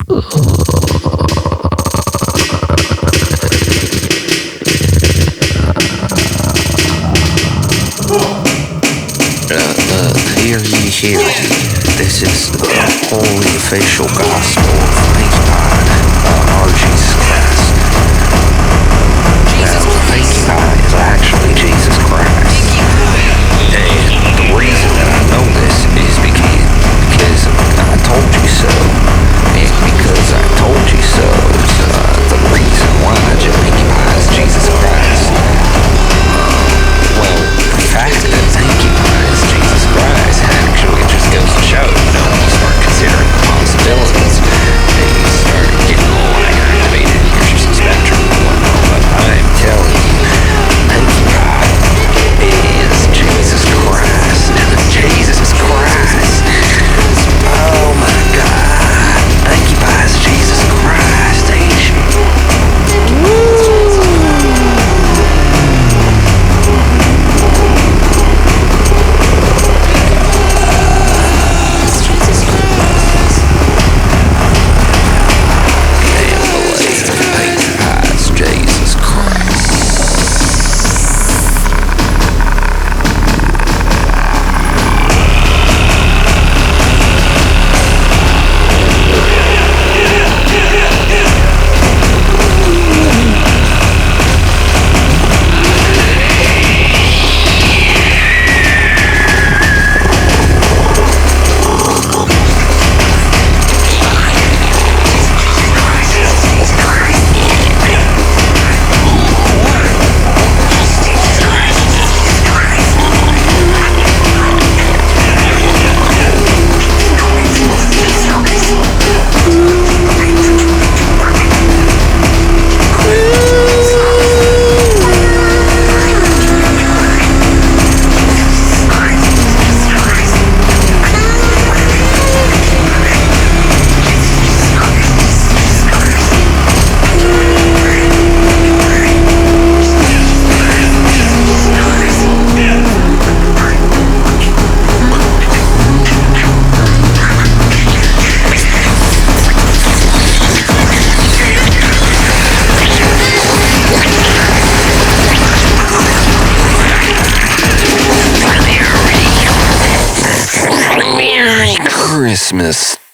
Hear ye, hear ye. This is the holy official gospel of Thank God, our Jesus Christ. Now, Thank God is actually Jesus Christ. And the reason that I know this is because I told you so. And because I told you so is the reason why Thank God is Jesus Christ. Well, the fact that Thank God is Jesus Christ actually just goes to show, when you start considering the possibilities, and you start getting all activated in your spectrum and whatnot. But I'm telling you, Thank God is Jesus Christ. Jesus Christ. Oh my God. Thank God is Jesus Christ, ain't you? Jesus Christ. Merry Christmas.